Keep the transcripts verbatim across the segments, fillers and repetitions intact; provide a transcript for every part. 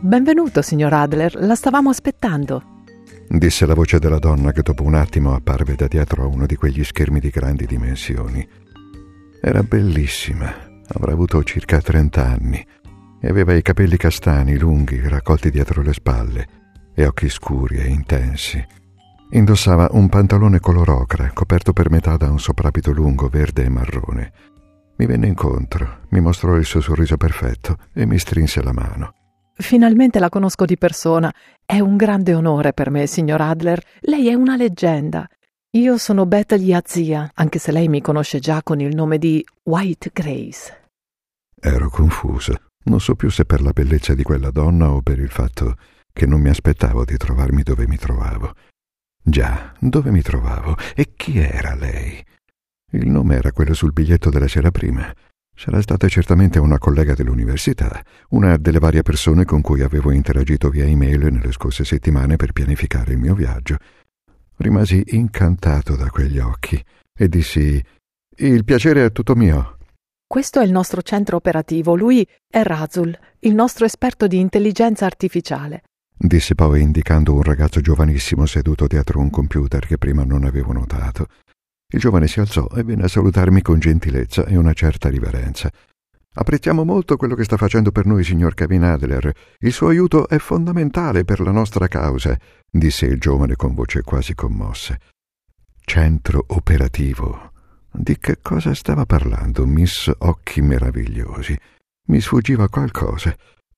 benvenuto, signor Adler, la stavamo aspettando. Disse la voce della donna che dopo un attimo apparve da dietro a uno di quegli schermi di grandi dimensioni. Era bellissima, avrà avuto circa trenta anni e aveva i capelli castani, lunghi, raccolti dietro le spalle e occhi scuri e intensi. Indossava un pantalone color ocra, coperto per metà da un soprabito lungo, verde e marrone. Mi venne incontro, mi mostrò il suo sorriso perfetto e mi strinse la mano. Finalmente la conosco di persona. È un grande onore per me, signor Adler. Lei è una leggenda. Io sono Beth Yazia, anche se lei mi conosce già con il nome di White Grace. Ero confuso. Non so più se per la bellezza di quella donna o per il fatto che non mi aspettavo di trovarmi dove mi trovavo. Già, dove mi trovavo? E chi era lei? Il nome era quello sul biglietto della sera prima. Sarà stata certamente una collega dell'università, una delle varie persone con cui avevo interagito via email nelle scorse settimane per pianificare il mio viaggio. Rimasi incantato da quegli occhi e dissi: «Il piacere è tutto mio». Questo è il nostro centro operativo. Lui è Razul, il nostro esperto di intelligenza artificiale. Disse poi indicando un ragazzo giovanissimo seduto dietro un computer che prima non avevo notato. Il giovane si alzò e venne a salutarmi con gentilezza e una certa riverenza. «Apprezziamo molto quello che sta facendo per noi, signor Kevin Adler. Il suo aiuto è fondamentale per la nostra causa», disse il giovane con voce quasi commossa. «Centro operativo». Di che cosa stava parlando, Miss Occhi Meravigliosi? Mi sfuggiva qualcosa.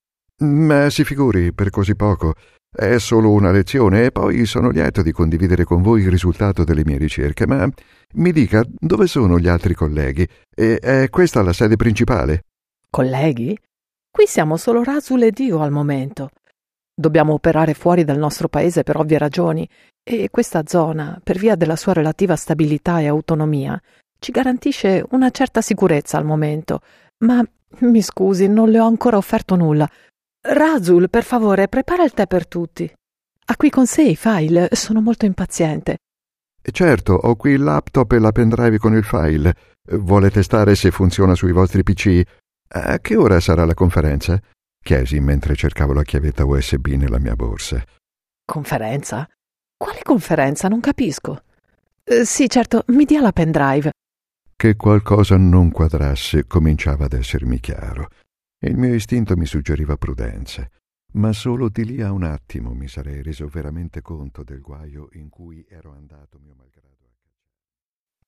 «Ma si figuri, per così poco. È solo una lezione e poi sono lieto di condividere con voi il risultato delle mie ricerche, ma mi dica, dove sono gli altri colleghi? E è questa la sede principale?» Colleghi? Qui siamo solo Razul ed io al momento. Dobbiamo operare fuori dal nostro paese per ovvie ragioni e questa zona, per via della sua relativa stabilità e autonomia, ci garantisce una certa sicurezza al momento. Ma mi scusi, non le ho ancora offerto nulla. Razul, per favore, prepara il tè per tutti. Ha qui con sé i file, sono molto impaziente. «Certo, ho qui il laptop e la pendrive con il file. Vuole testare se funziona sui vostri P C? A che ora sarà la conferenza?» chiesi mentre cercavo la chiavetta U S B nella mia borsa. Conferenza? Quale conferenza? Non capisco. Eh, sì, certo, mi dia la pendrive. Che qualcosa non quadrasse cominciava ad essermi chiaro. Il mio istinto mi suggeriva prudenza, ma solo di lì a un attimo mi sarei reso veramente conto del guaio in cui ero andato mio malgrado.